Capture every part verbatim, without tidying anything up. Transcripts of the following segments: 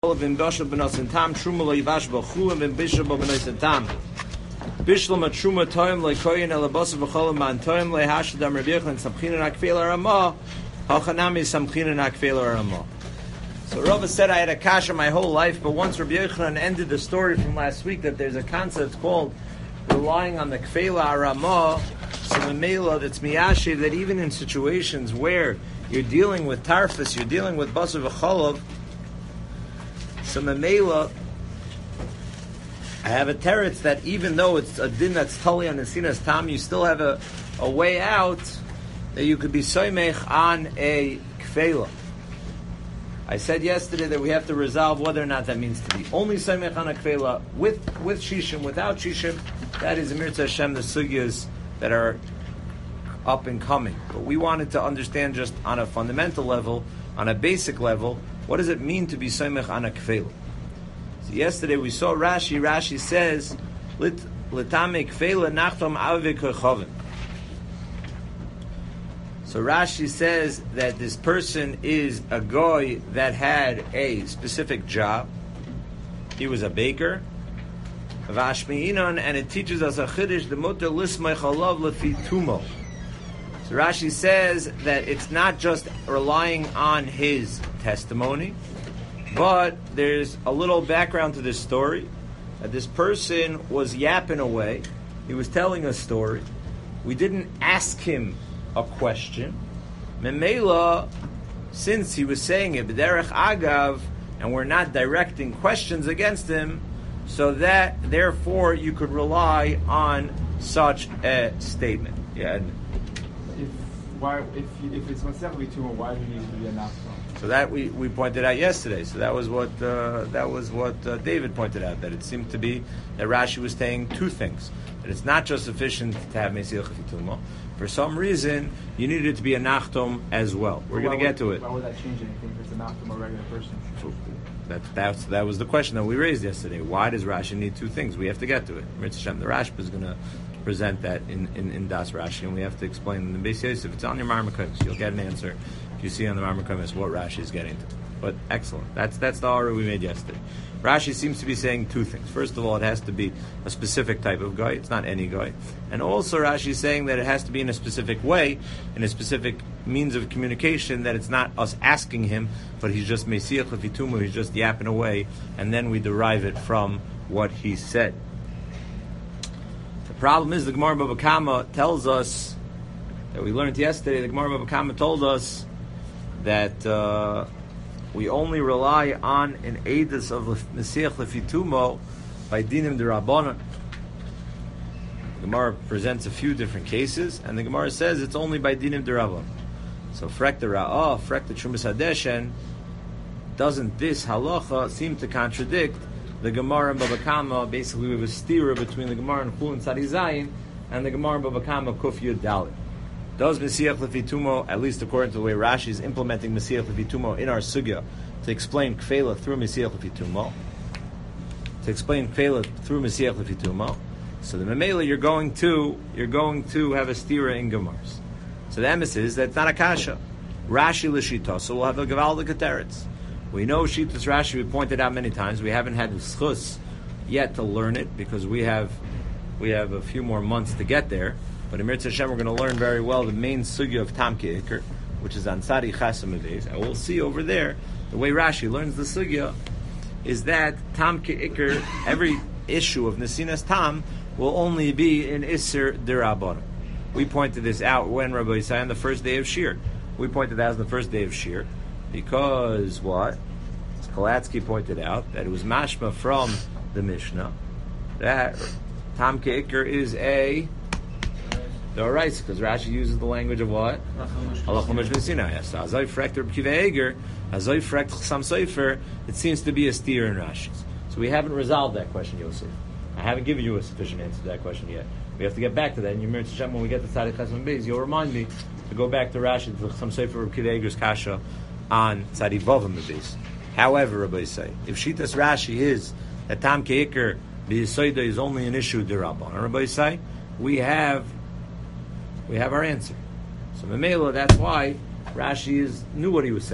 Vim Bashal Benosin Tam Truma Lo Yivash B'Chu and Vim Bishal Benosin Tam Bishlam Truma Toim Le Koyin Elabos B'Cholam Man Toim Le Hashadam Rabbi Yochanan Samchina Nakfela Ramah Hachanami Samchina Nakfela Ramah. So Rava said I had a kasha my whole life, but once Rabbi Yochanan ended the story from last week that there's a concept called relying on the Kfela Ramah, so the Mela that's Miyashi, that even in situations where you're dealing with Tarfus, you're dealing with Basar V'Cholav, so Mamela, I have a teretz that even though it's a din that's totally on the Sinas Tam, you still have a, a way out that you could be soymech on a kfela. I said yesterday that we have to resolve whether or not that means to be only soymech on a kfela with with shishim, without shishim. That is Amir Hashem, the sugyas that are up and coming. But we wanted to understand just on a fundamental level, on a basic level, what does it mean to be soymech on a kfela? So yesterday we saw Rashi. Rashi says, "L'tame kfela nachtom avik chavim." So Rashi says that this person is a goy that had a specific job. He was a baker, v'ashmi'inon, and it teaches us a chiddush the mutar lismay chalav lefi tumo. So Rashi says that it's not just relying on his testimony, but there's a little background to this story. That this person was yapping away. He was telling a story. We didn't ask him a question. Memela, since he was saying it, b'derech agav, and we're not directing questions against him, so that, therefore, you could rely on such a statement. Yeah. If why if if it's Masech Vituma, why do you need to be a nafsam? So that we, we pointed out yesterday. So that was what uh, that was what uh, David pointed out, that it seemed to be that Rashi was saying two things: that it's not just sufficient to have Mesiach Vituma. For some reason, you needed it to be a nachtom as well. We're going to get to it. Why would that change anything if it's a nachtom or a regular person? So that that's, that was the question that we raised yesterday. Why does Rashi need two things? We have to get to it. Mitzvah the Rashba is going to present that in, in, in Das Rashi, and we have to explain in the Beis Yosef. If it's on your Marmakomis, you'll get an answer. If you see on the Marmakomis what Rashi is getting to. But excellent. That's that's the order we made yesterday. Rashi seems to be saying two things. First of all, it has to be a specific type of guy. It's not any guy. And also Rashi is saying that it has to be in a specific way, in a specific means of communication, that it's not us asking him, but he's just Mesiach Lefitumu, he's just yapping away, and then we derive it from what he said. The problem is the Gemara Bava Kama tells us, that we learned yesterday, the Gemara Bava Kama told us that uh, we only rely on an edus of Mesiach Lefitumo by dinim derabbanan. The Gemara presents a few different cases, and the Gemara says it's only by dinim derabbanan. So frek the ra'ah, frek the Trumas Hadeshen, doesn't this halacha seem to contradict the Gemara and Bava Kama? Basically, we have a stira between the Gemara and Chul and Tzadi Zayin and the Gemara and Bava Kama Kuf Yud Dalet. Does Mesiach Lefitumo, at least according to the way Rashi is implementing Mesiach Lefitumo in our sugya, to explain Kfela through Mesiach Lefitumo, to explain Kfela through Mesiach Lefitumo, so the Memela you're going to you're going to have a stira in Gemaras. So the emes is that it's not a kasha. Rashi l'shita, so we'll have a gavaldik teretz. We know Shitas Rashi, we pointed out many times. We haven't had the schus yet to learn it because we have we have a few more months to get there. But in Mirza Hashem, we're going to learn very well the main sugya of Tam Ke'ikr, which is Ansari Chasam Aviz. And we'll see over there, the way Rashi learns the sugya is that Tam Ke'ikr, every issue of Nesinas Tam, will only be in Isser Dirabon. We pointed this out when Rabbi Yisai on the first day of Shir. We pointed that as the first day of Shir, because what? As Kalatsky pointed out, that it was mashma from the Mishnah, that Tam Ke'ikr is a the right, because Rashi uses the language of what? Halach l'mesh v'sinai. Yes, Azay frekt Reb Kiva Eger, Azay frekt Chasam Sofer. It seems to be a steer in Rashi. So we haven't resolved that question, Yosef. I haven't given you a sufficient answer to that question yet. We have to get back to that. And Yemir Tzashem, when we get to Tzadik Chasam Beis, you'll remind me to go back to Rashi, to Chasam Sofer Reb Kiva Eger's kasha on Tzadik Vavim Beis. However, Rabbi say, if Shitas Rashi is that Tam Ke'ikr b'Yisoida is only an issue d'Rabban, and Rabbi say, we have we have our answer. So Memela, that's why Rashi is, knew what he was saying.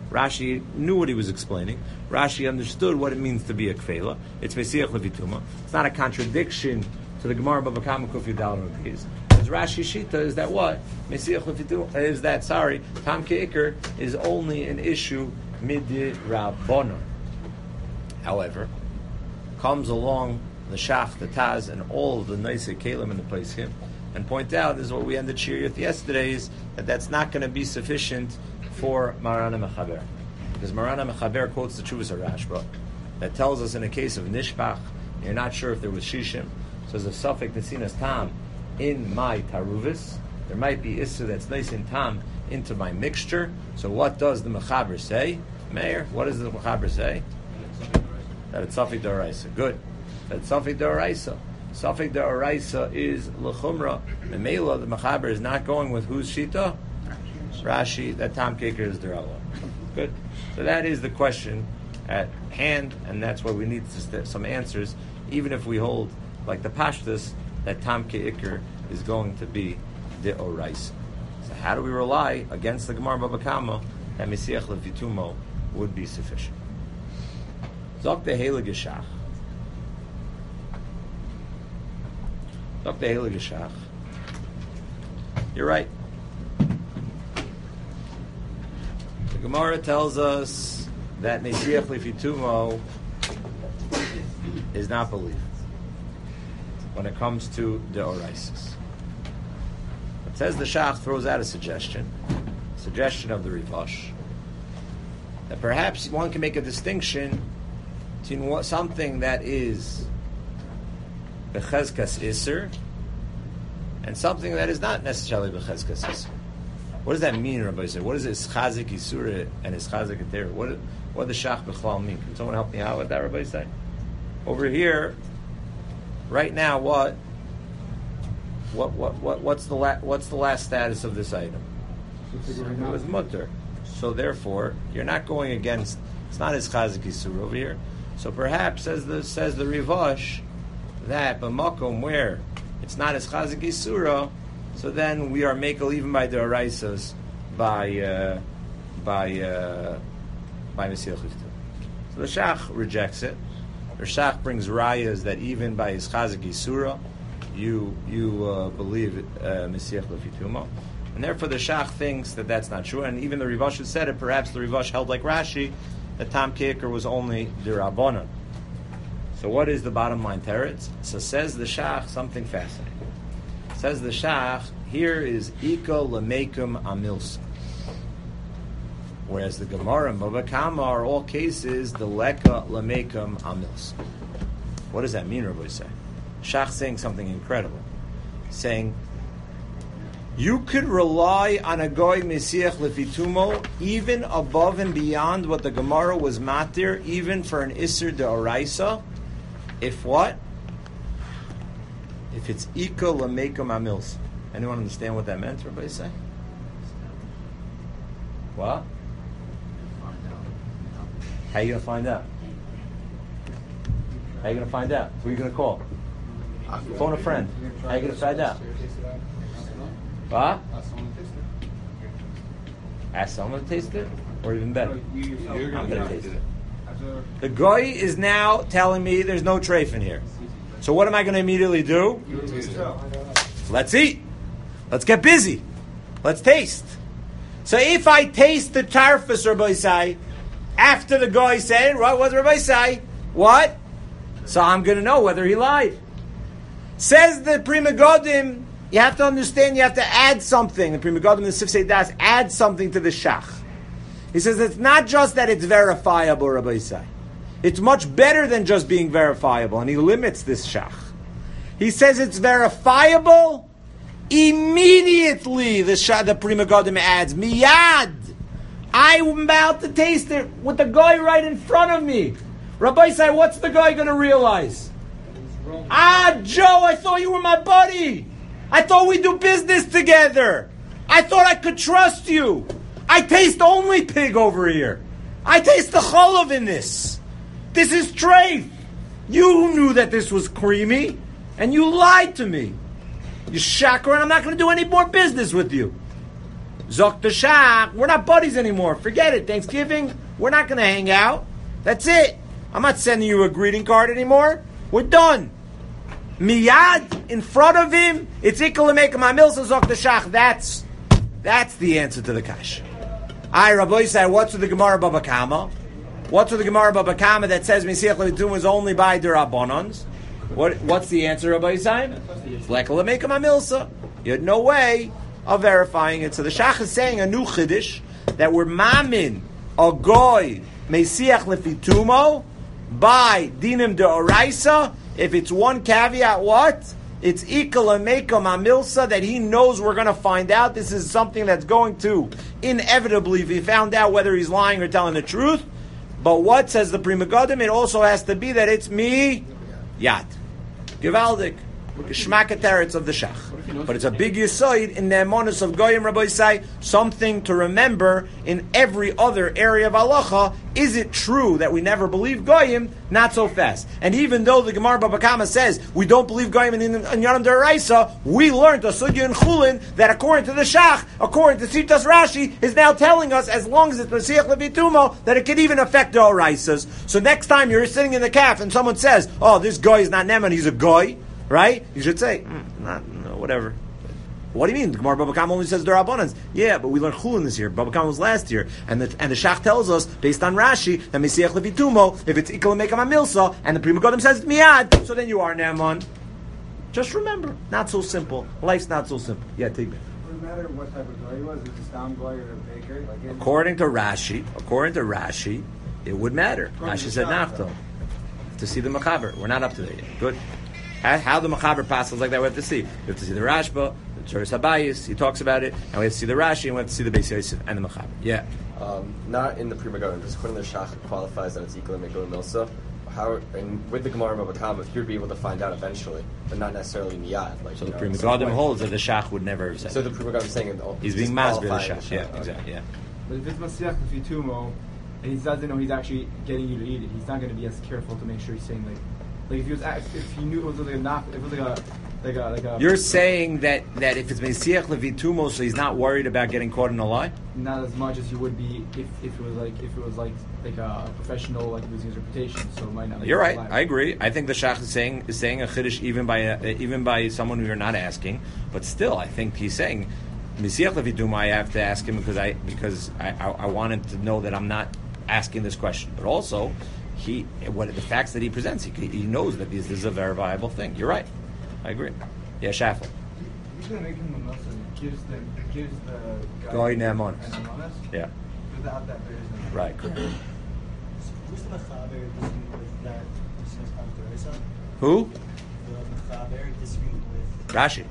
Rashi knew what he was explaining. Rashi understood what it means to be a kfela. It's Mesiach Levituma. It's not a contradiction to the Gemara Bava Kama Kuf Yudal Rabbeis. Because Rashi Shita is that what? Mesiach Levituma is that, sorry, Tam Ke'ikr is only an issue midi Rabbanon. However, comes along the Shach, the Taz, and all of the nice Kalim in the place him, and point out, this is what we ended Shir with yesterday, is that that's not going to be sufficient for Marana Mechaber. Because Marana Mechaber quotes the Chuvas HaRashba that tells us in a case of Nishbach, you're not sure if there was Shishim, so there's a suffix Nesinas Tam in my Taruvis, there might be Issa that's nice in Tam into my mixture. So what does the Mechaber say? Meir, what does the Mechaber say? That it's Safik D'Oraisa. Good. That it's Safik D'Oraisa. Safik D'Oraisa is L'chumra. Memela, the Mechaber is not going with whose Shita? Rashi, that Tam Keker is D'Rala. Good. So that is the question at hand, and that's why we need st- some answers, even if we hold, like the Pashtus, that Tam Keker is going to be D'Oraisa. So how do we rely against the Gemara Bava Kama that Mesiach Levitumo would be sufficient? Zok the Heilige Shach. Zok the Heilige Shach. You're right. The Gemara tells us that Mesiach Levitumo is not believed when it comes to the Oraisis. It says the Shach throws out a suggestion, suggestion of the Rivash, that perhaps one can make a distinction between something that is Bechezkas Isser and something that is not necessarily Bechezkas Isser. What does that mean, Rabbi say? What is Ischazik Isura and Ischazik Eter? What what does Shach Bechlal mean? Can someone help me out with that, Rabbi say? Over here, right now, what what what what what's the la- what's the last status of this item? It was mutter. So therefore, you're not going against. It's not Ischazik Isura over here. So perhaps, says the says the Rivash, that b'makom where it's not as chazik isura, so then we are makel even by the oraisas by uh, by uh, by Mesiach Levitumo. So the Shach rejects it. The Shach brings rayas that even by his chazik isura, you you uh, believe uh, Mesiach Levitumo, and therefore the Shach thinks that that's not true. And even the Rivash who said it, perhaps the Rivash held like Rashi, that Tam Keker was only the Rabbanon. So what is the bottom line teretz? So says the Shach something fascinating. Says the Shach, here is Ika Lamekum Amilsa. Whereas the Gemara and Bava Kama are all cases the Leka Lamekum Amilsa. What does that mean, Rabbi say? Shach saying something incredible. Saying, you could rely on a goy Mesiach Levitumo even above and beyond what the Gemara was matir, even for an Isser D'Oraisa. If what? If it's Ika Lamekum Amils. Anyone understand what that meant, everybody say? What? How are you going to find out? How are you going to find out? Who are you going to call? Phone a friend. How are you going to find out? What? Ask someone to taste it? Or even better? I'm going to taste it. The guy is now telling me there's no treif in here. So what am I going to immediately do? Let's eat. Let's get busy. Let's taste. So if I taste the tarfus, Rabbi Say, after the guy said, what was Rabbi Say? What? So I'm going to know whether he lied. Says the Prima Godim, you have to understand, you have to add something. The Prima Godim, the Sifsei Das, add something to the Shach. He says it's not just that it's verifiable, Rabbi Yisai. It's much better than just being verifiable, and he limits this Shach. He says it's verifiable immediately. The Shach, the Prima Godim adds, miyad. I'm about to taste it with the guy right in front of me. Rabbi Yisai, what's the guy going to realize? Ah, Joe, I thought you were my buddy. I thought we do business together. I thought I could trust you. I taste only pig over here. I taste the cholov in this. This is treif. You knew that this was creamy, and you lied to me. You shakra, and I'm not going to do any more business with you. Zok the Shach, we're not buddies anymore. Forget it. Thanksgiving, we're not going to hang out. That's it. I'm not sending you a greeting card anymore. We're done. Miyad, in front of him, it's equal to make him Amilsa Zok the Shach. That's, that's the answer to the Kash. I, Rabbi said, what's with the Gemara Baba Kama? What's with the Gemara Baba Kama that says Mesiach Levitum is only by Derabonans? What, what's the answer, Rabbi Yisrael? Lekala make him Amilsa. You had no way of verifying it. So the Shach is saying a new Chiddush that we're mamin a goy Mesiach Levitumo by Dinim de Oraisa. If it's one caveat, what? It's Ikala Mekom Amilsa that he knows we're going to find out. This is something that's going to inevitably be found out whether he's lying or telling the truth. But what says the Pri Megadim? It also has to be that it's me, Yad. Givaldik. Shmaka teretz of the Shach. But it's a big yisoid in the emonus of Goyim Rabbi Yisai, something to remember in every other area of halacha. Is it true that we never believe Goyim? Not so fast. And even though the Gemara Baba Kama says we don't believe Goyim in, in, in Yonam D'Oraisa, we learned a sugya in Chulin that according to the Shach, according to Sitas Rashi, is now telling us as long as it's Mesiach Levitumo that it could even affect the Oraisas. So next time you're sitting in the calf and someone says, "Oh, this guy is not Neman, he's a goy," right? You should say, mm, not, no, whatever. What do you mean? The Gemara Baba Kama only says Darabonans. Yeah, but we learned Chulin this year. Baba Kama was last year. And the, and the Shach tells us, based on Rashi, that Mesiach Levitumo, if it's Ikal Mekam Amilsa, and the Pri Megadim says Miyad, so then you are Ne'eman. Just remember, not so simple. Life's not so simple. Yeah, take me. Doesn't matter what type of guy he was, if it's a stam guy or a baker. Like according to Rashi, according to Rashi, it would matter. Rashi said Nafto. To see the Mechaber. We're not up to that yet. Good. How the Mechaber passes like that, we have to see. We have to see the Rashba, the Tzuras Habayis, he talks about it, and we have to see the Rashi, and we have to see the Beis Yosef and the Mechaber. Yeah. Um, not in the Pri Megadim, just according to the Shach, it qualifies that it's equal to Megadim Milsa. How, and with the Gemara Baba Kama, if you'd be able to find out eventually, but not necessarily miyad. Like, so the Pri Megadim holds that the Shach would never have said. So the Pri Megadim is saying it, he's being masbir the Shach. Shach. Yeah, okay. exactly. Yeah. But if it's Masiach Lefitumo, and he doesn't know he's actually getting you to eat it, he's not going to be as careful to make sure he's saying like, like if he was, if he knew it was like a knock, if it was like a, like a, like a. You're saying that, that if it's Mesiach Levitumo, so he's not worried about getting caught in a lie? Not as much as you would be if, if it was like if it was like like a professional, like losing his reputation, so it might not. Like, you're right. I agree. I think the Shach is saying is saying a chiddush even by a, even by someone who you're not asking, but still, I think he's saying Mesiach Levitumo. I have to ask him because I because I, I I wanted to know that I'm not asking this question, but also. He, what the facts that he presents, he, he knows that this, this is a very viable thing. You're right. I agree. Yeah, Shaffel. He's going to make him a Muslim. Gives the gives the guy Goy Ne'emonis. Yeah. Without that, there is no. Right. Correct. Who's the Mechaber disagreeing with that? Who? The Mechaber disagreeing with Rashi.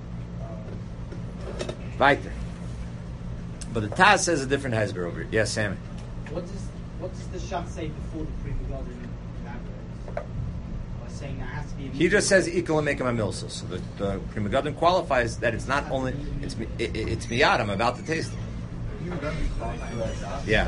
Um, Weiter. But the Taz says a different hesber over here. Yes, Sammy. What does what does the Shach say before the Pri Megadim elaborates? By saying there has to be. A He just says equal and make him a milsa. So the, the Pri Megadim qualifies that it's not only it's it, it, it's miyad. I'm about to taste it. Yeah.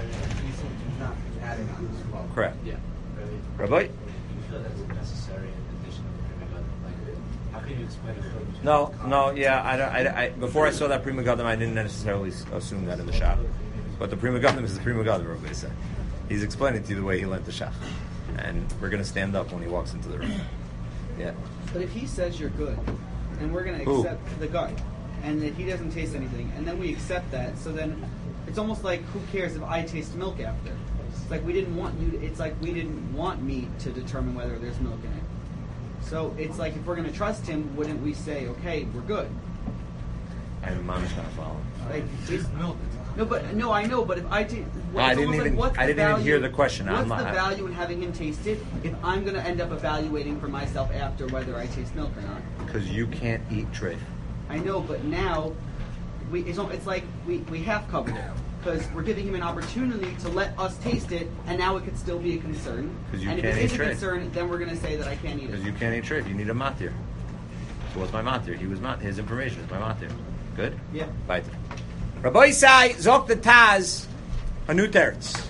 Correct. Yeah. Rabbi. You feel that's necessary in addition to the Pri Megadim? Like, how can you explain it? No, no, yeah. I, don't, I, I before I saw that Pri Megadim, I didn't necessarily assume that in the Shach. But the Pri Megadim is the Pri Megadim, Rabbi said. He's explaining to you the way he learned the Shach. And we're going to stand up when he walks into the room. Yeah. But if he says you're good, and we're going to Who? accept the guy, and that he doesn't taste anything, and then we accept that, so then it's almost like, who cares if I taste milk after? It's like we didn't want you. To, it's like we didn't want me to determine whether there's milk in it. So it's like if we're going to trust him, wouldn't we say, okay, we're good? And Mom's not following. Like it's milk. No, but no, I know. But if I taste, No, I didn't even- Like, what's I the didn't even value, hear the question. What's I'm not- the value in having him taste it if I'm going to end up evaluating for myself after whether I taste milk or not? Because you can't eat treif. I know, but now we it's, al- it's like we, we have covered it because we're giving him an opportunity to let us taste it, and now it could still be a concern. 'Cause you and can't if eat it is a treif. concern, then we're going to say that I can't eat Because it. you can't eat treif. You need a matir. So what's my matir? He was mat. His information is my matir. Good? Yeah. Weiter. Rabbi Isai, Zok the Taz, a new teretz.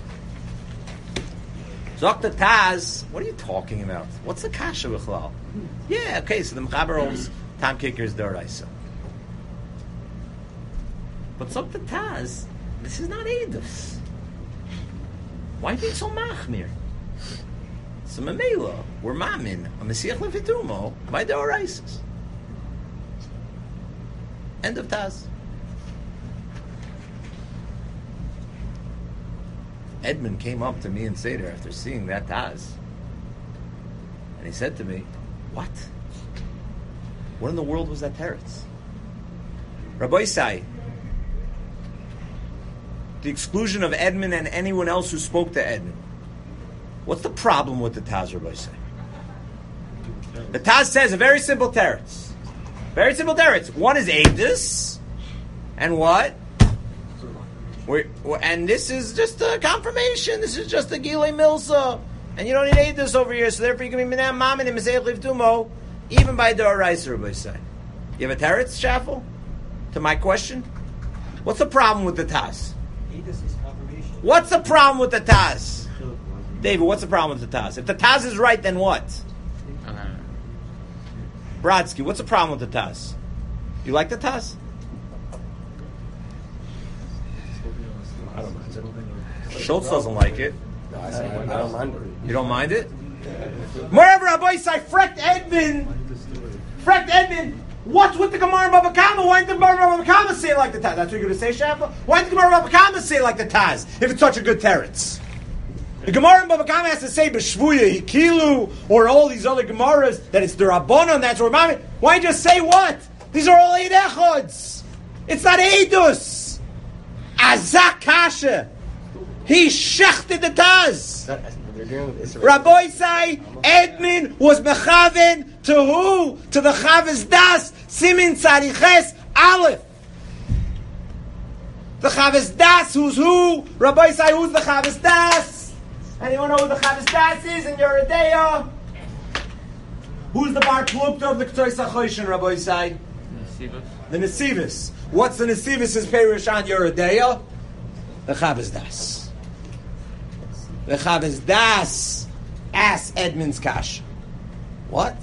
Zok the Taz, what are you talking about? What's the kasha b'chlal? Yeah, okay, so the Mechaber holds time kickers d'oraisa. But some the Taz, this is not Eidus. Why are you so machmir? So Mamela, we're mamin, a Mesiach Levitumo, by the Oraisis. End of Taz. Edmund came up to me in Seder after seeing that Taz. And he said to me, what? What in the world was that teretz? Rabbi Isai, the exclusion of Edmund and anyone else who spoke to Edmund. What's the problem with the Taz, Rabbi Isai? The Taz says a very simple teretz. Very simple teretz. One is Eidus, and what? We're, we're, and this is just a confirmation. This is just a Gilei Milsa. And you don't need Eidus over here, so therefore you can be Minam Mamin and Mesech Livtumo, even by Doraisa, Rabbi Isai. You have a teretz, Shaffel? To my question? What's the problem with the Taz? What's the problem with the Taz? David, what's the problem with the Taz? If the Taz is right, then what? Brodsky, what's the problem with the Taz? You like the Taz? I don't mind it. Schultz doesn't like it. No, I, say, I don't mind it. You don't mind it? Moreover, Rabbi Isai, Frecht Edmund, Frecht Edmund, what's with the Gemara Bava Kama? Why didn't the Gemara Bava Kama say it like the Taz? That's what you're going to say, Shafa? Why didn't the Gemara Bava Kama say it like the Taz, if it's such a good teretz? The Gemara in Bava Kama has to say B'shvuya Hikilu, or all these other Gemaras, that it's the Rabbanon, that's where Mami. Why just say what? These are all eight echods. It's not Eidus. Azak Kasha. He shechted the Taz. Rabbi Isai, Edmund was mechaven to who? To the Chavis Das, Simin Tzariches Aleph. The Chavis Das, who's who? Rabbi Isai, who's the Chavis Das? Anyone know who the Chavis Das is in Yeridea? Who's the Bar Plukta of the Ketoi Sachoshin, Rabbi Isai? The Nesivus. What's the Nesivus' Perush on Yeridea? The Chavis Das. The Chavis Das asks Edmund's Kash. What?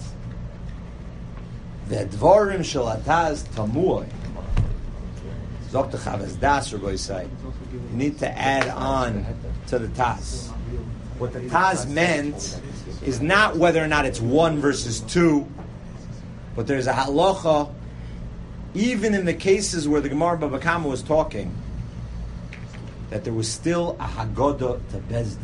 The Dvorim Shel Ataz Tamuay. Zok the Chavis Das, Rabbi Isai. You need to add on to the Taz. What the Taz meant is not whether or not it's one versus two, but there's a halacha, even in the cases where the Gemara Bava Kama was talking, that there was still a Haggadah to Bezdin.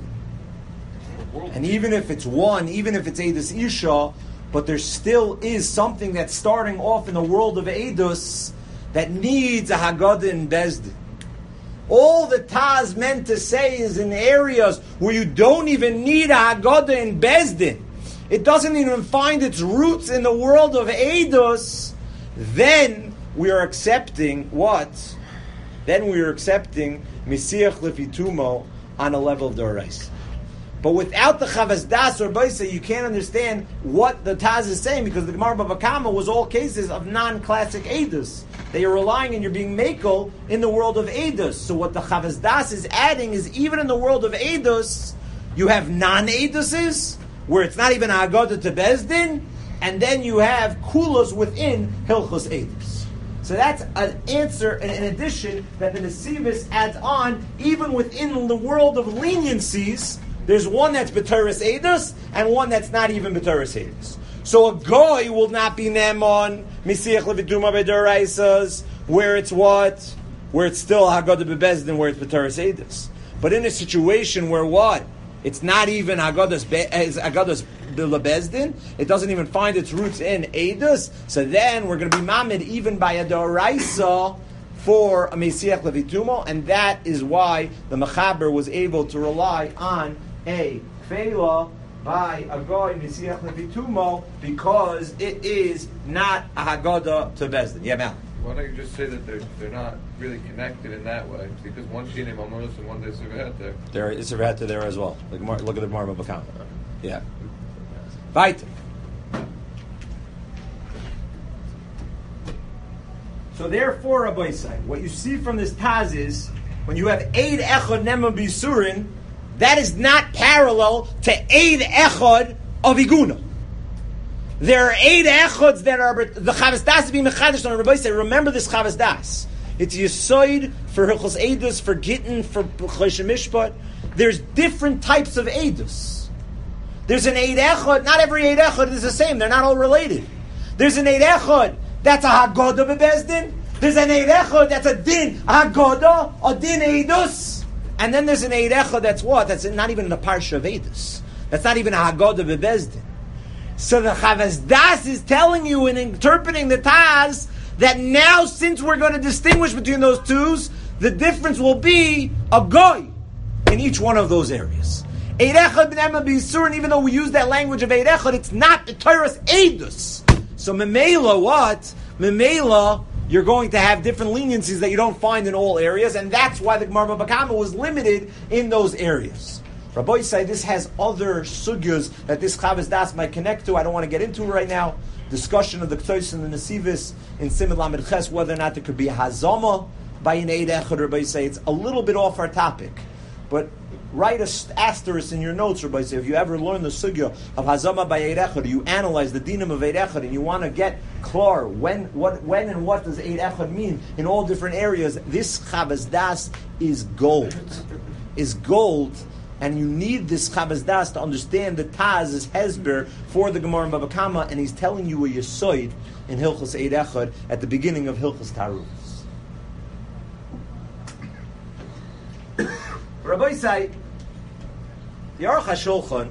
And even if it's one, even if it's Eidus Isha, but there still is something that's starting off in the world of Eidus that needs a Haggadah in Bezdin. All the Taz meant to say is in areas where you don't even need a Haggadah in Bezdin. It doesn't even find its roots in the world of Eidus. Then we are accepting what? Then we are accepting Mesiach Lefitumo on a level of Dorais. But without the Chavas Das or Baisa, you can't understand what the Taz is saying, because the Gemara Bava Kama was all cases of non-classic Eidus. They are relying and you're being makel in the world of Eidus. So what the Chavas Das is adding is, even in the world of Eidus, you have non-Eiduses, where it's not even Haggadah to Bezdin, and then you have Kulas within Hilchos Eidus. So that's an answer, and in addition, that the Nesivus adds on, even within the world of leniencies, there's one that's B'teres Eidus, and one that's not even B'teres Eidus. So a goy will not be Nemon, Mesiach Leviduma B'deraisas, where it's what? Where it's still Haggadah B'bezdin, where it's B'teres Eidus. But in a situation where what? It's not even Haggadah's B'lebezdin, it doesn't even find its roots in Eidus, so then we're going to be Mamid even by a Doraisa for a Mesiach Levitumo, and that is why the Mechaber was able to rely on a Kfela by a Goy Mesiach Levitumo, because it is not a Haggadah to Bezdin. Yeah, Mal. Why don't you just say that they're they're not really connected in that way? Because one's Shini Mamonos and one's Isserveta there. There is Isserveta there as well. Look, look at the Gemara Bava Kama. Yeah. Right. So therefore, Rabbi Isai, what you see from this Taz is, when you have Eid Echad Nema Bisurin, that is not parallel to Eid Echad of Iguna. There are eight echods that are the Chavas Das being mechadish on Rabbi Isai. Remember this Chavas Das. It's Yisoid for Hilchos Eidus, for Gittin, for Choshen Mishpat. There's different types of Eidus. There's an Eid Echad. Not every Eid Echad is the same. They're not all related. There's an Eid Echad that's a Haggadah bebezdin. There's an Eid Echad that's a Din Haggadah, a Din Eidus. And then there's an Eid Echad that's what? That's not even in the Parsha of Eidus. That's not even a Haggadah bebezdin. So the Chavas Das is telling you and interpreting the Taz that now, since we're going to distinguish between those twos, the difference will be a goy in each one of those areas. Eid Echad b'nema b'yisur, and even though we use that language of Eid Echad, it's not the Torah's Eidus. So Memela, what? Memela, you're going to have different leniencies that you don't find in all areas, and that's why the Gemara Bava Kama was limited in those areas. Rabbi say this has other sugyas that this Chavas Das might connect to. I don't want to get into it right now. Discussion of the K'tos and the Nesivis in Simon Lamed Ches, whether or not there could be a Hazama by an Eid Echad. Rabbi say it's a little bit off our topic, but write a asterisk in your notes, Rabbi say, if you ever learn the sugya of Hazama by Eid Echad, you analyze the dinim of Eid Echad, and you want to get klar when, what, when, and what does Eid Echad mean in all different areas. This Chavas Das is gold, is gold. And you need this Chavas Das to understand the Taz is Hezber for the Gemara in Bava Kama, and he's telling you a Yesoid in Hilchos Eid Echad at the beginning of Hilchos Tarufos. Rabbi say, the Aruch HaShulchan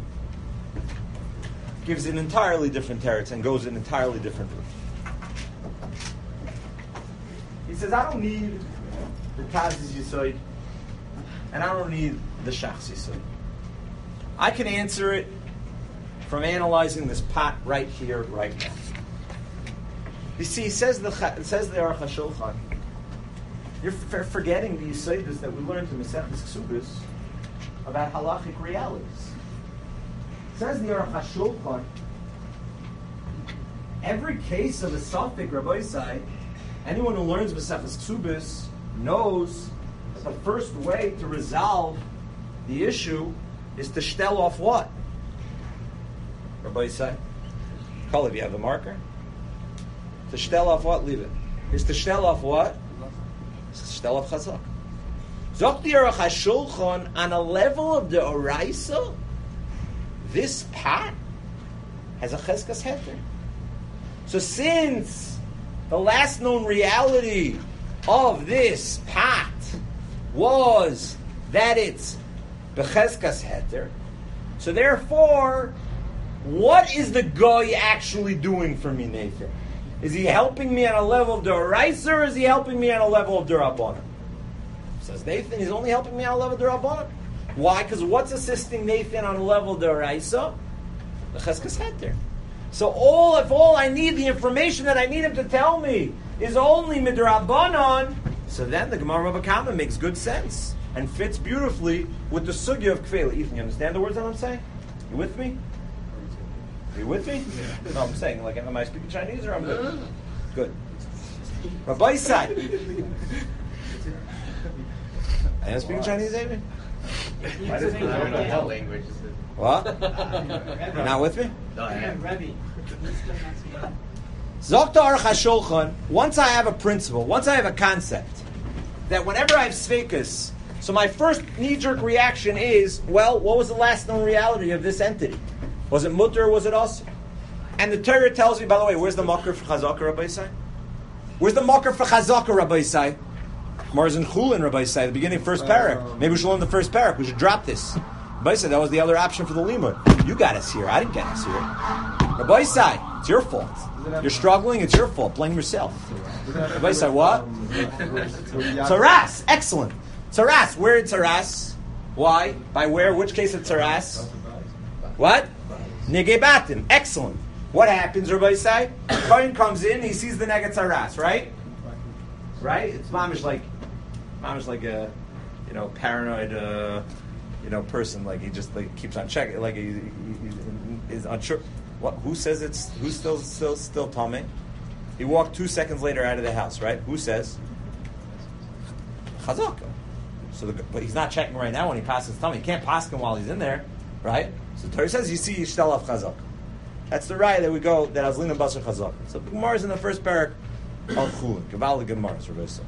gives an entirely different teretz and goes an entirely different route. He says, I don't need the Taz's Yesoid, and I don't need the Shachs Yisod. I can answer it from analyzing this pot right here, right now. You see, says the says the Aruch HaShulchan, you're f- forgetting the Yisodus that we learned in Masechtas Ksubos about halachic realities. Says the Aruch HaShulchan, every case of a Safek Rabbi Sai, anyone who learns Masechtas Ksubos knows that the first way to resolve the issue is to shtel off what? Rabbi say, Kalev, you have a marker? To shtel off what? Leave it. Is to shtel off what? Is to shtel off chazak. Zok the Aruch HaShulchan, on a level of the Oraisa, this pot has a cheskas heter. So since the last known reality of this pot was that it's becheskas heter, so therefore, what is the guy actually doing for me, Nathan? Is he helping me on a level of D'oraisa, or is he helping me on a level of D'Rabbanan? Says Nathan, he's only helping me on a level of D'Rabbanan. Why? Because what's assisting Nathan on a level of D'oraisa? The cheskas heter. So all, if all I need, the information that I need him to tell me is only midrabanan, so then the Gemara Bava Kama makes good sense and fits beautifully with the sugya of Kfela. Ethan, you understand the words that I'm saying? You with me? Are you with me? Yeah. No, I'm saying, like, am I speaking Chinese or I'm good? Good. Rabbi Sai. I am speaking Chinese, Amy? I don't know what language is it. What? You're not with me? No, I am. Zok the Aruch HaShulchan, once I have a principle, once I have a concept, that whenever I have sveikas, so my first knee-jerk reaction is, well, what was the last known reality of this entity? Was it mutter or was it also? And the Torah tells me, by the way, where's the makar for chazaka, Rabbi Yisai? Where's the makar for chazaka, Rabbi Yisai? Mars and Chulin, Rabbi Yisai, the beginning, first parak. Maybe we should learn the first parak. We should drop this. Rabbi Yisai, that was the other option for the limud. You got us here. I didn't get us here. Rabbi Yisai, it's your fault. You're struggling, it's your fault. Blame yourself. Rabbi Yisai, what? Tzaras, excellent. Tzaras, where in Tzaras? Why? By where? Which case of Tzaras? What? Negebatim. Excellent. What happens, Rabbi Yisai? Kohen comes in, he sees the Neged Tzaras, right? Right? It's mamish like, mamish like a, you know, paranoid, uh, you know, person. Like he just like keeps on checking. Like he, he, he is unsure. What? Who says it's? Who's still still still Tomei? He walked two seconds later out of the house, right? Who says? Chazaka. So, the, but he's not checking right now when he passes tummy. He can't pass him while he's in there, right? So the Torah says you see Yishtel of Chazaka. That's the right that we go that Azlina Basar Chazaka. So the Gemara is in the first parak of Chulin. Gaval the Gemara, Rabbi Yisrael.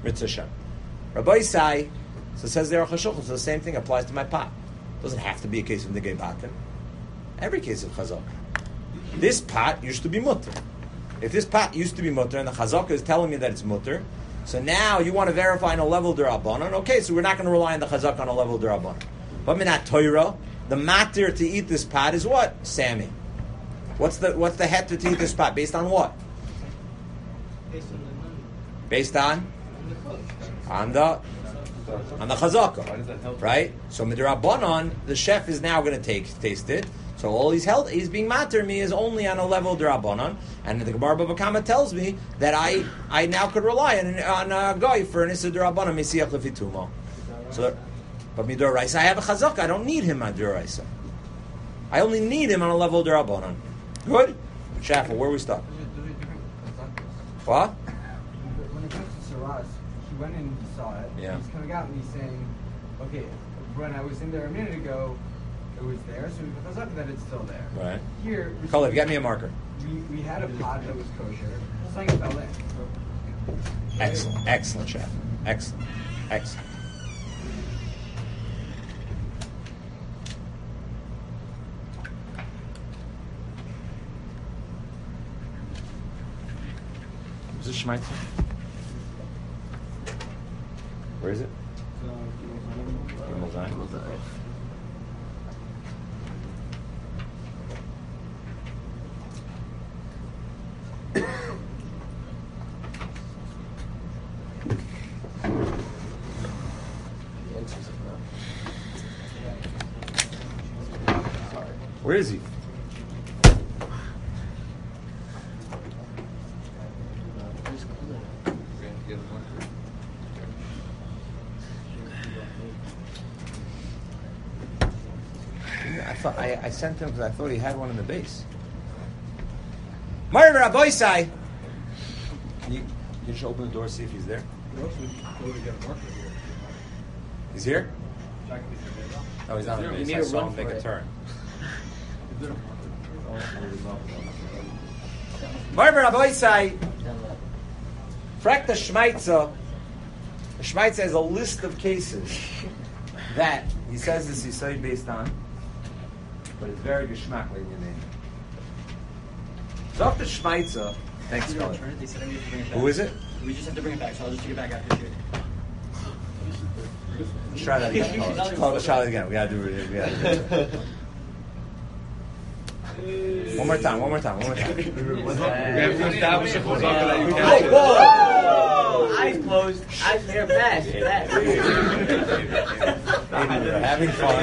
Mitzvah Shem. Rabbi Isai, so says the Aruch HaShulchan, so the same thing applies to my pot. Doesn't have to be a case of Nigei Batim. Every case of Chazak. This pot used to be mutter. If this pot used to be mutter and the Chazak is telling me that it's mutter, so now you want to verify on a level d'Rabbanan. Okay, so we're not going to rely on the Chazak on a level d'Rabbanan. But minat Torah, the matter to eat this pot is what? Sammy. What's the what's the heter to eat this pot? Based on what? Based on the money. Based on? On the cook. On the on the chazaka, right? So midrabanan, the chef is now going to take taste it. So all he's held, he's being matter me is only on a level d'Rabbanan, and the Gemara Bava Kama tells me that I I now could rely on on a guy for an issa d'Rabbanan misiach lefitumo. So, but midoraisa, I have a chazaka. I don't need him on d'oraisa. I only need him on a level d'Rabbanan. Good, Shaffel, where are we stuck? What? When it comes to Saras, he went in and he saw it. Yeah. He's coming out and he's saying, okay, when I was in there a minute ago, it was there, so because of that it's still there. Right. Here, Kalev, get me a marker. we, we had a pot that was kosher. Something fell in. Excellent, excellent, chef. Excellent, excellent. Is this Shmaitzer? Where is it? Gimel Zayin. Where is he? I thought I, I sent him because I thought he had one in the base. Marvin Rabboisai. Can you, can you open the door, see if he's there? He's here? Oh, he's on the base. I saw him make a turn. Marvin Rabboisai. Frak the Shmaitza. The Shmaitza has a list of cases that he says this is say based on, but it's very geschmackly in your name. Doctor Shmaitza, thanks, Colin. Who is it? We just have to bring it back, so I'll just take it back after shoot. Let's try that again. Colin. Colin, let's try that again. We gotta do it. We gotta do it. One more time. One more time. One more time. We have to establish a chazaka that you Whoa, can't. Whoa! Eyes closed. Eyes there. Fast. Fast. Maybe we're having fun.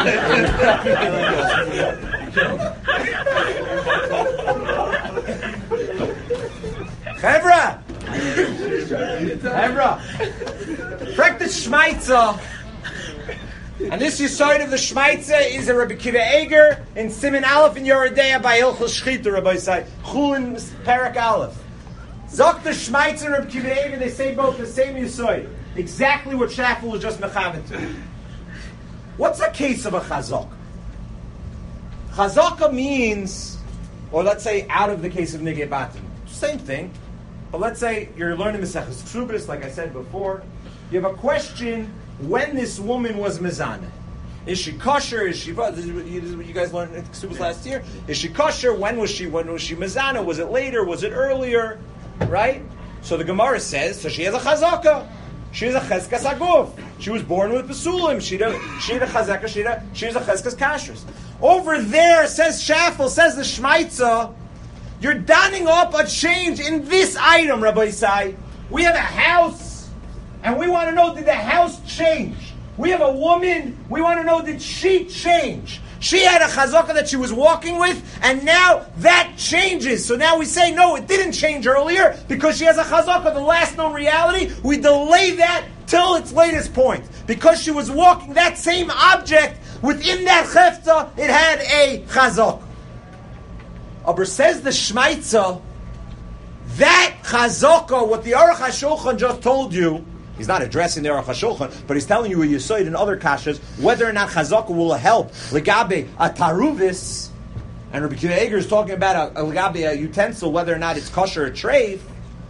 Chevra! Chevra! Frek the Shmaitza. And this Yesod of the Shmaitza is a Rabbi Kiva Eger in Siman Aleph in Yoredeya by Hilchos Shchita, Rabbi Yisai. Chulin Perak Aleph. Zok the Shmaitza and Rabbi Kiva Eger, they say both the same Yesod. Exactly what Shaffel was just mechaven to. What's a case of a chazak? Chazaka means, or let's say out of the case of Nigei Batim. Same thing. But let's say you're learning Maseches Ksubis, like I said before. You have a question when this woman was mezana. Is she kosher? Is she? This is what you guys learned in Ksubis last year. Is she kosher? When was she? When was she mezana? Was it later? Was it earlier? Right. So the Gemara says. So she has a chazaka. She is a cheskas aguf. She was born with basulim. She had a, she had a chazaka. She had a, she was a cheskas kashrus. Over there, says Shaffel, says the Shmaitza, you're donning up a change in this item, Rabbi Isai. We have a house, and we want to know, did the house change? We have a woman, we want to know, did she change? She had a chazaka that she was walking with, and now that changes. So now we say, no, it didn't change earlier, because she has a chazaka, the last known reality. We delay that till its latest point. Because she was walking that same object, within that chefta, it had a chazaka. Aber says the Shmaitza, that chazaka, what the Aruch HaShulchan just told you, he's not addressing the Aruch HaShulchan, but he's telling you a Yesod in other kashas, whether or not chazaka will help legabe a taruvis, and Rabbi Kiva Eger is talking about a, a legabe a utensil, whether or not it's kosher or treif.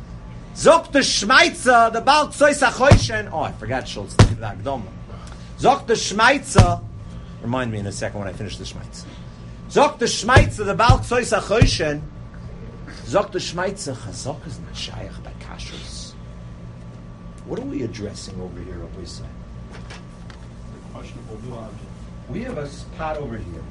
Zok the Shmaitza, the Baal Tzois HaChoishen. Oh, I forgot Schultz. The Akdoma. Zok the Shmaitza. Remind me in a second when I finish the Shmaitza. Zok the Shmaitza, the Baal Tzois HaChoishen. Zok the Shmaitza, Chazok is not Shayach by Kashrus. What are we addressing over here, Rabbi Yisrael? Questionable new object. We have a pot over here.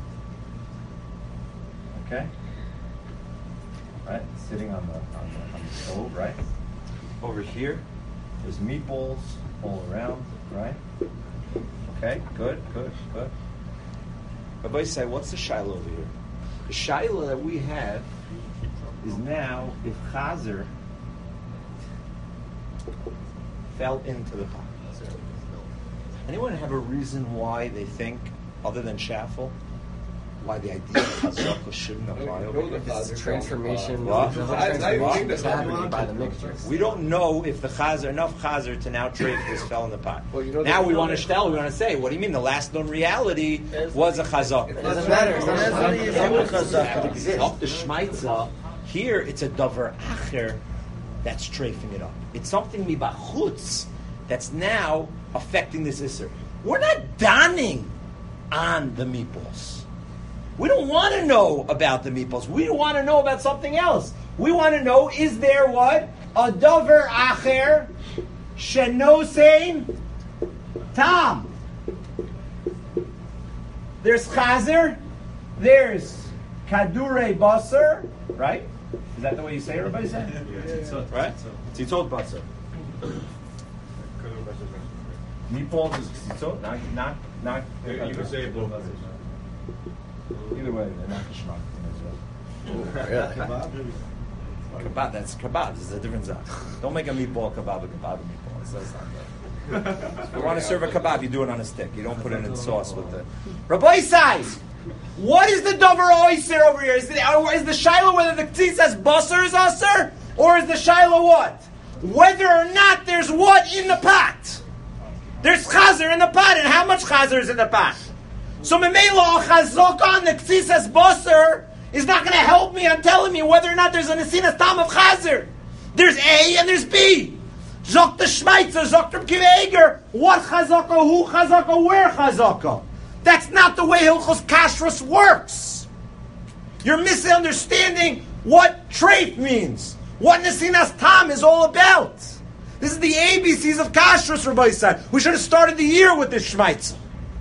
Okay? Right? Sitting on the, on the, on the stove, right? Over here, there's meatballs all around, right? Okay, good, good, good. Rabbi say, what's the shiloh over here? The shiloh that we have is now if Chazer fell into the pot. Anyone have a reason why they think, other than Shaffel, why the idea of Chazaka shouldn't apply over here? It's transformation. What? The whole transformation is happening by the mixture. We don't know if the chazer, enough chazer to now treif this fell in the pot. Well, you know now that- we want to tell, we want to say, what do you mean? The last known reality was a chazak. It doesn't matter. It's not Up the shmaitza, here it's a davar acher that's treifing it up. It's something mibachutz that's now affecting this isser. We're not donning on the meatballs. We don't want to know about the meatballs. We want to know about something else. We want to know, is there what? A davar acher shenosein tam. There's chazer. There's kadure basar. Right? Is that the way you say it, everybody say? Yeah. Right? Tzitzot basar. Meatballs is tzitzot, not, not, not. You can say it both ways. Either way, they're not kishmak. Really? Kebab, that's kebab. This is a different zone. Don't make a meatball kebab a kebab meatball. It's, that's not good. If you want to serve a kebab, you do it on a stick. You don't put it in sauce with the. Rabbi size. What is the dover oyster over here? Is the, is the shiloh whether the tzitz says basar is aser, or is the shiloh what? Whether or not there's what in the pot? There's chazer in the pot, and how much chazer is in the pot? So memela chazok on the tzitz says basar is not going to help me on telling me whether or not there's a nesinas tam of chazer. There's A and there's B. Zok the Shmaitzer, Zok the Kiveger. What chazaka, who chazaka, where chazaka? That's not the way Hilchos Kashrus works. You're misunderstanding what treif means. What nesinas tam is all about. This is the A B Cs of Kashrus, Rabbi said. We should have started the year with this Shmaitzer.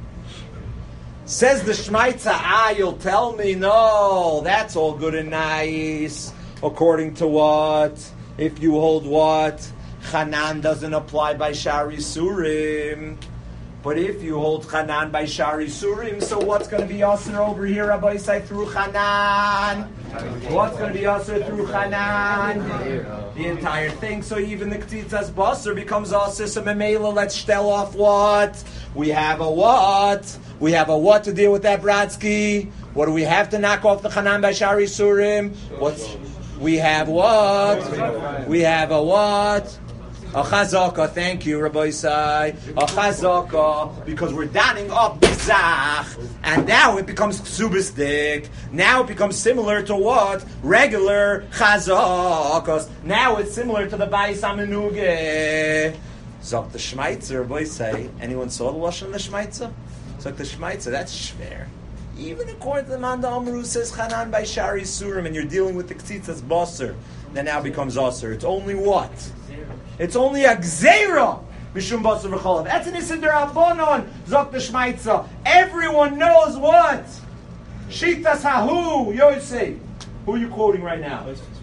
Says the Shmaitza, ah, you'll tell me, no, that's all good and nice. According to what? If you hold what? Chanan doesn't apply by Shari Surim. But if you hold Chanan by Shari Surim, so what's going to be Yasser over here, Rabbi Yisai, through Chanan? What's going to be Yasser through Chanan? The entire thing. So even the Ktitzas Basar becomes Yasser. So Memela, let's tell off what? We have a what? We have a what to deal with that Bratsky? What do we have to knock off the Chanan by Shari Surim? What's, we have what? We have a what? A chazaka, thank you, Rabbi Isai. A chazaka, because we're donning up bizach, and now it becomes ksubistik. Now it becomes similar to what? Regular chazakas. Now it's similar to the Bayis Amenuge. Zok the Shmaitzer, Rabbi Isai. Anyone saw the Lashon of the Shmaitzer? Zok the Shmaitzer, that's shver. Even according to the Manda Amru says Chanan by Shari Surim, and you're dealing with the Ktzitzas Basar, that now becomes Asr. It's only what? It's only a gzeira. Mishum basar v'cholav. That's an isidur abonon. Zok the Shmaitza. Everyone knows what? Shitas hahu. Yosef. Who are you quoting right now?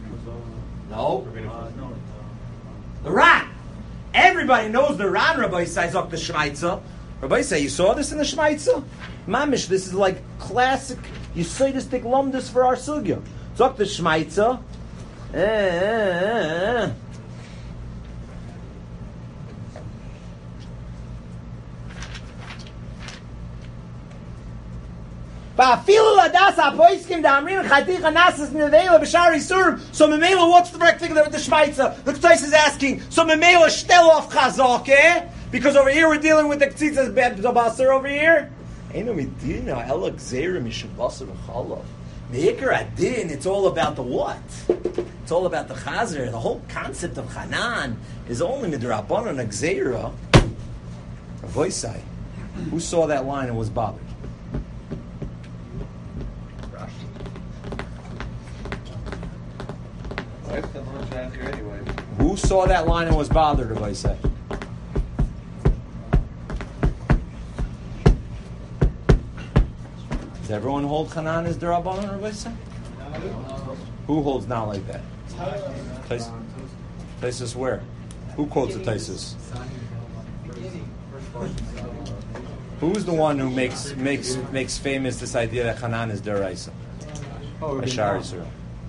No. The Ran. Everybody knows the Ran. Rabbi Yisai Zok the Shmaitza. Rabbi Yisai, you saw this in the Shmaitza? Mamish, this is like classic Yisaitistic lumdus for our sugya. Zok the Shmaitza. Eh, eh, eh. So Memela, what's the correct thing with the Shmaitza? The Ktais is asking, so Memela shtel off chazak, eh? Because over here we're dealing with the Ktsitzas Basar over here. Me'ikar adin, it's all about the what? It's all about the chazer. The whole concept of Hanan is only midrabanan and gzeira. Avoisai. Who saw that line and was bothered? That's the lunch out here anyway. Who saw that line and was bothered, Avoisai? Does everyone hold Hanan as derabanan or Avoisai? Who holds not like that? Tais- Taisus where? Who quotes the Taisus? Who's the one who makes makes makes famous this idea that Hanan is deraisa? Oh, Ashari Surah.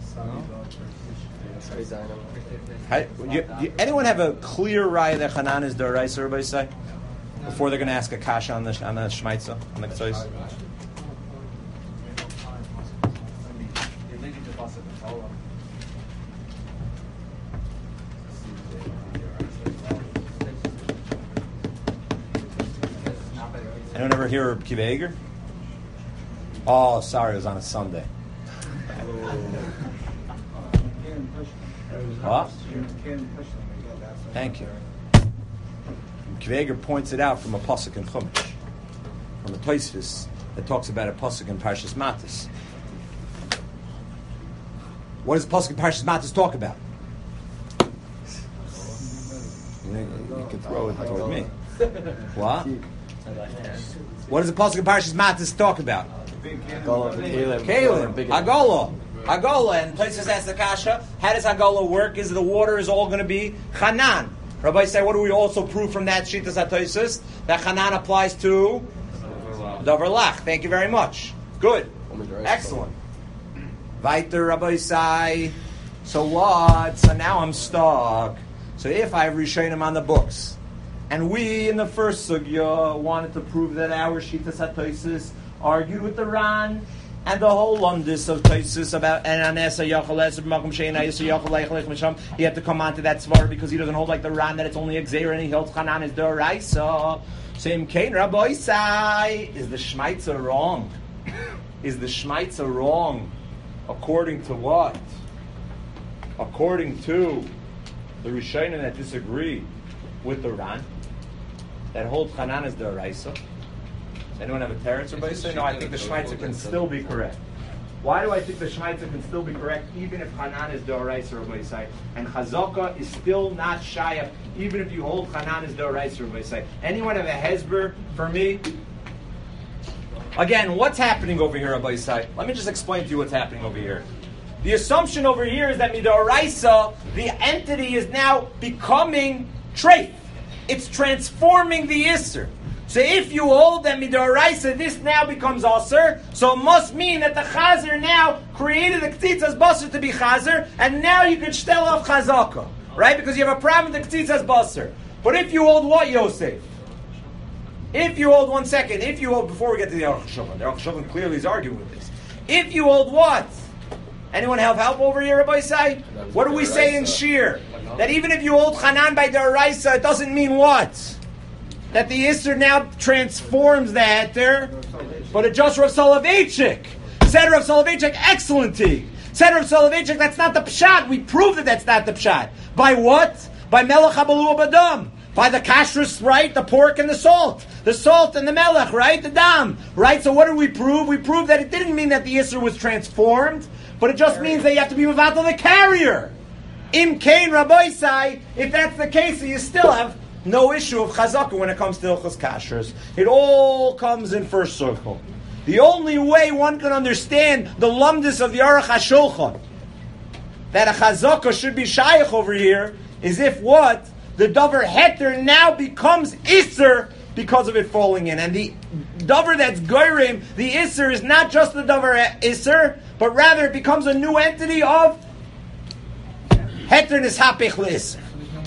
Hi- you- you- Anyone have a clear raya that Hanan is deraisa? Everybody say before they're going to ask a kasha on the on the shmaitza on the ktsois. Anyone ever hear of Kiva Eger? Oh, sorry, it was on a Sunday. What? Thank you. Kiva Eger points it out from a pasuk in Chumash, from a Tosfos that talks about a pasuk in Parshas Matis. What does the pasuk in Parshas Matis talk about? You, know, you can throw it toward me. What? What does the pasuk in Parshas Matis talk about? Kalim, Hagolah, Hagolah, and places ask the kasha. How does Hagolah work? Is the water is all going to be Hanan? Rabbi say, what do we also prove from that Shitas HaTosfos? That Hanan applies to Davar Lach. Thank you very much. Good, excellent. Weiter, Rabbi say. So what? So now I'm stuck. So if I have Rishonim on the books, and we, in the first sugya, wanted to prove that our Shitas HaTosfos argued with the Ran and the whole lumdis of Tosfos about and Anesa Yachal Eser B'Makom She'ena Yisur Yachal Leichalech Misham. He had to come on to that svara because he doesn't hold like the Ran that it's only a Gzeir and he holds Hanan is D'Oraisa. Same Kain Rabbi Sai. Is the Shmaitza wrong? Is the Shmaitza wrong? According to what? According to the Rishonim that disagree with the Ran that holds Hanan as D'Oraisa. Does anyone have a teretz or say? No, I think the Shmaitza can still be correct. Why do I think the Shmaitza can still be correct even if Hanan is D'Oraisa or B'Isai? And Chazaka is still not Shayach even if you hold Hanan as D'Oraisa or B'Isai. Anyone have a hezber for me? Again, what's happening over here, B'Isai? Let me just explain to you what's happening over here. The assumption over here is that Midoraisa, the entity is now becoming treif. It's transforming the Isser. So if you hold that Midoraisa, this now becomes Aser, so it must mean that the Chazer now created the Ktitzas Basar to be Chazer, and now you can shtel off Chazaka, right? Because you have a problem with the Ktitzas Basar. But if you hold what, Yosef? If you hold, one second, if you hold, before we get to the Aruch Shulchan, the Aruch Shulchan clearly is arguing with this. If you hold what? Anyone have help over here, Rabbi Say? What do we say in Shir? That even if you hold Hanan by D'Oraisa, it doesn't mean what? That the Isser now transforms the Heter, but it just Rav Soloveitchik. Said Rav Soloveitchik, excellenty. Said Rav Soloveitchik, that's not the Pshat. We proved that that's not the Pshat. By what? By Melech HaBalu Badam. By the kashrus, right? The pork and the salt. The salt and the melech, right? The dam, right? So what did we prove? We proved that it didn't mean that the Isser was transformed, but it just means that you have to be without the carrier. Im Kain Rabbi Sai, if that's the case, so you still have no issue of chazaka when it comes to Ilchos Kashrus. It all comes in first circle. The only way one can understand the lumdis of the Aruch HaShulchan, that a chazaka should be shayach over here, is if what? The davar heter now becomes Isser because of it falling in. And the davar that's goyrim, the Isser, is not just the davar Isser, but rather it becomes a new entity of heter nishapich le'Isser.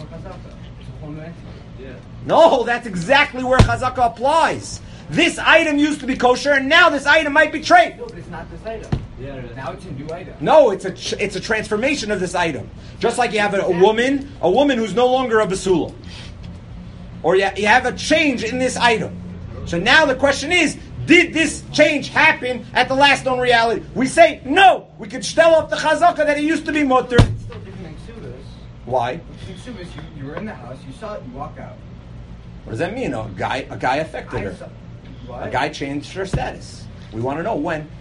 No, that's exactly where Chazaka applies. This item used to be kosher, and now this item might be trade. No, but it's not this item. Yeah, now it's a new item. No, it's a ch- it's a transformation of this item. Just like you have a, a woman, a woman who's no longer a basula, or you, you have a change in this item. So now the question is, Did this change happen at the last known reality? We say, no. We could tell off the chazaka that it used to be mutter. It's still different in Ksubas. Why? In Ksubas, you, you were in the house, you saw it, you walk out. What does that mean? A guy, a guy affected I her. saw, what? A guy changed her status. We want to know when.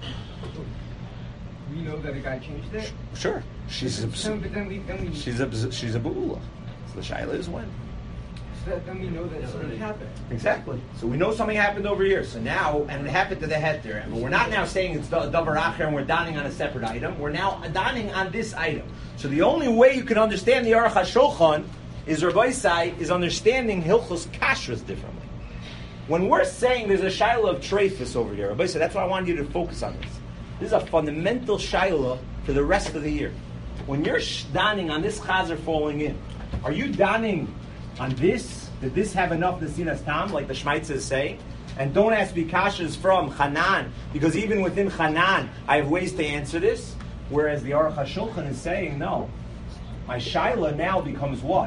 We know that a guy changed it. Sure. She's a, So, but then we, then we, she's a, she's a bu'ula. So the shaila is when. so that, then we know that something happened. Exactly. So we know something happened over here. So now, and it happened to the head there. But we're not now saying it's the davar acher and we're donning on a separate item. We're now donning on this item. So the only way you can understand the Aruch HaShulchan is Rabbi Isai is understanding Hilchos Kashrus differently. When we're saying there's a shaila of treifus over here, Rabbi Isai, that's why I wanted you to focus on this. This is a fundamental shaila for the rest of the year. When you're donning on this chazer falling in, are you donning on this? Did this have enough nesinas tam, like the Shmaitza is saying? And don't ask me kashas from Hanan, because even within Hanan, I have ways to answer this. Whereas the Aruch HaShulchan is saying, no. My shaila now becomes what?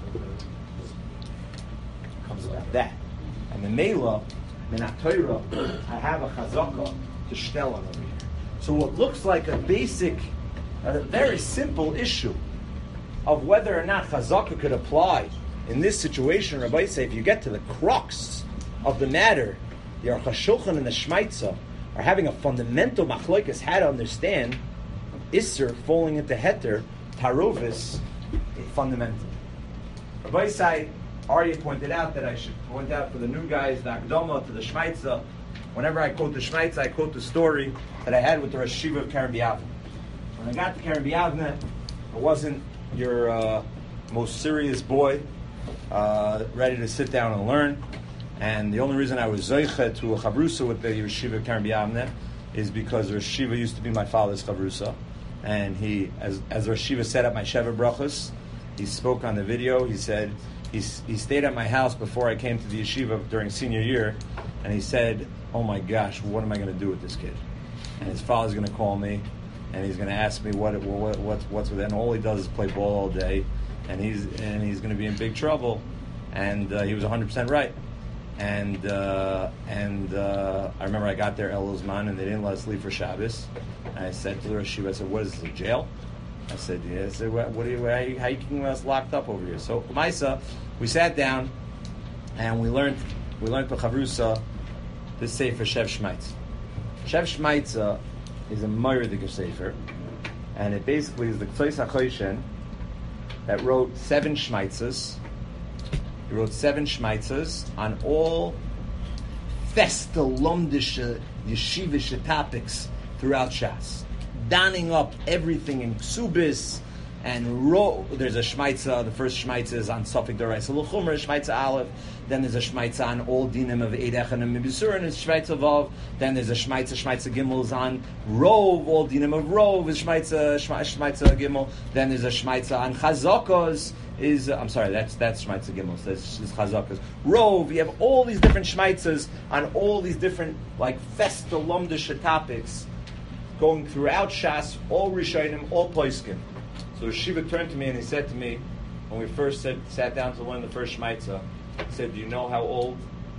Comes about that. And the Mela, Minat Torah, I have a chazaka to shtel on over here. So what looks like a basic, a very simple issue of whether or not chazaka could apply in this situation, Rabbi say, if you get to the crux of the matter, the Aruch HaShulchan and the Shmaitza are having a fundamental machlokes how to understand Isser falling into Heter, Taruvis, fundamental. Rabbi say, Arya pointed out that I should point out for the new guys, the Akdama to the Shmaitza. Whenever I quote the Shmaitza, I quote the story that I had with the Rosh Yeshiva of Keren B'Yavneh. When I got to Keren B'Yavneh, I wasn't your uh, most serious boy, uh, ready to sit down and learn. And the only reason I was zoiche to a chavrusa with the Yeshiva of Keren B'Yavneh is because the Yeshiva used to be my father's chavrusa. And he, as, as the Yeshiva said at my Sheva Brachos, he spoke on the video, he said, he, he stayed at my house before I came to the Yeshiva during senior year, and he said, oh my gosh, what am I going to do with this kid? And his father's going to call me, and he's going to ask me what, what what's what's with it. And all he does is play ball all day, and he's and he's going to be in big trouble. And uh, he was one hundred percent right. And uh, and uh, I remember I got there El Uzman, and they didn't let us leave for Shabbos. And I said to the Rosh Yeshiva, I said, what is this, a jail? I said, yeah. I said, what, what are you, how, you, how you keeping us locked up over here? So, Maisa, we sat down, and we learned we learned the Chavrusa, this Sefer Shev Shmaitz. Shev Shmaitz is a Ma'aridik Sefer, and it basically is the Ktsois HaChoshen that wrote seven Shmaitzes. He wrote seven Shmaitzes on all festalomdische, yeshivische topics throughout Shas, donning up everything in Ksubis and ro. There's a Shmaitza. The first Shmaitza is on Sofik Doraisa L'Chumra, Shmaitza Aleph. Then there's a Shmaitza on all dinim of Eid Echad and Mibisur, and it's Shmaitza Vav. Then there's a Shmaitza. Shmaitza Gimel is on Rov, all dinim of Rov is Shmaitza Shmaitza Gimel. Then there's a Shmaitza on Chazakos. Is uh, I'm sorry, that's that's Shmaitza Gimel. So that's just Chazakos. Rov. You have all these different Shmaitzas on all these different like festal lomdish topics going throughout Shas, all Rishonim, all Poiskim. So Shiva turned to me and he said to me, when we first said, sat down to learn the first Shmaitza, he said, do you know how old,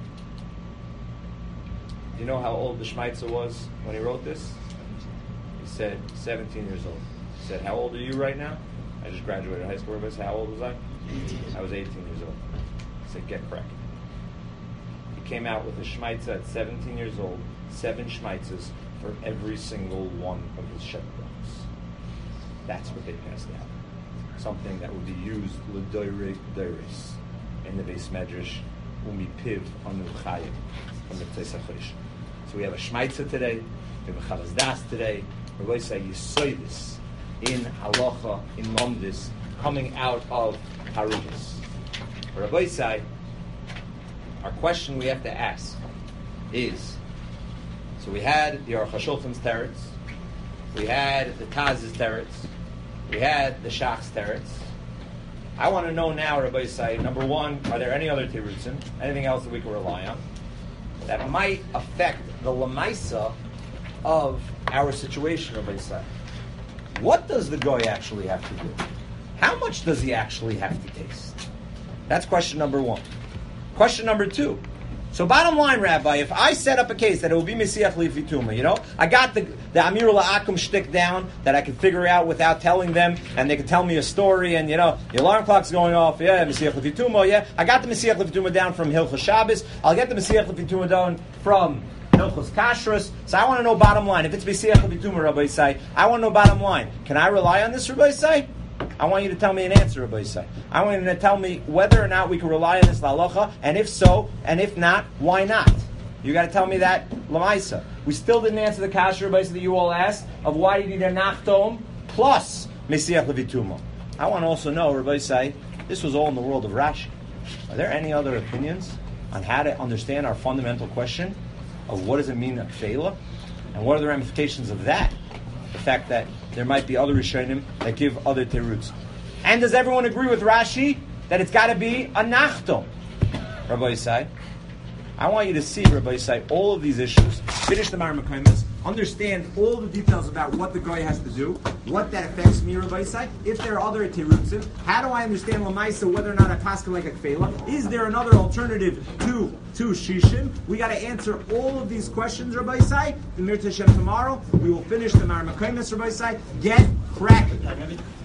do you know how old the Shmaitza was when he wrote this? He said, seventeen years old. He said, how old are you right now? I just graduated high school. Everybody said, how old was I? I was eighteen years old. He said, get cracked. He came out with a Shmaitza at seventeen years old, seven Shmaitzas for every single one of his Sheva Brachos. That's what they passed out. Something that would be used l'doirei doiris in the Beis Medrash umi piv anu chayim from the Ktsois HaChoshen. So we have a Shmaitza today. We have a Chavas Das today. We're going to say Yisoidis in halacha in lomdis coming out of Haruvas. Rabbi say, our question we have to ask is: so we had the Aruch HaShulchan's teretz, we had the Taz's teretz, we had the Shach's teretz. I want to know now, Rabbi say, number one, are there any other terutzim, anything else that we can rely on that might affect the lamaisa of our situation, Rabbi say? What does the goy actually have to do? How much does he actually have to taste? That's question number one. Question number two. So bottom line, Rabbi, if I set up a case that it will be Mesiach Lifituma, you know, I got the, the Amir La'akum shtick down that I can figure out without telling them, and they can tell me a story, and, you know, the alarm clock's going off, yeah, Mesiach Lifituma, yeah. I got the Mesiach Lifituma down from Hilchos Shabbos. I'll get the Mesiach Lifituma down from Hilchos Kashrus. So I want to know bottom line. If it's Mesiach Lifituma, Rabbi Yisai, I want to know bottom line. Can I rely on this, Rabbi Yisai? I want you to tell me an answer, Rabbi Yisai. I want you to tell me whether or not we can rely on this la'alocha, and if so, and if not, why not? You got to tell me that lamaisa. We still didn't answer the kasha, Rabbi Yisai, that you all asked of why you need a nachtom plus Mesiach Levituma. I want to also know, Rabbi Yisai, this was all in the world of Rashi. Are there any other opinions on how to understand our fundamental question of what does it mean kfela, and what are the ramifications of that? The fact that there might be other Rishonim that give other teruts. And does everyone agree with Rashi that it's got to be a nachtom? Rabbi Yisai, I want you to see, Rabbi Yisai, all of these issues. Finish the Mar Mekaymis. Understand all the details about what the guy has to do, what that affects me, Rabbi Yisai. If there are other terutzim, how do I understand Lamaisa whether or not I pass like a kfela? Is there another alternative to to Shishim? We got to answer all of these questions, Rabbi Yisai. The Mir Tashem tomorrow. We will finish the Mar Mekaymis, Rabbi Yisai. Get cracking.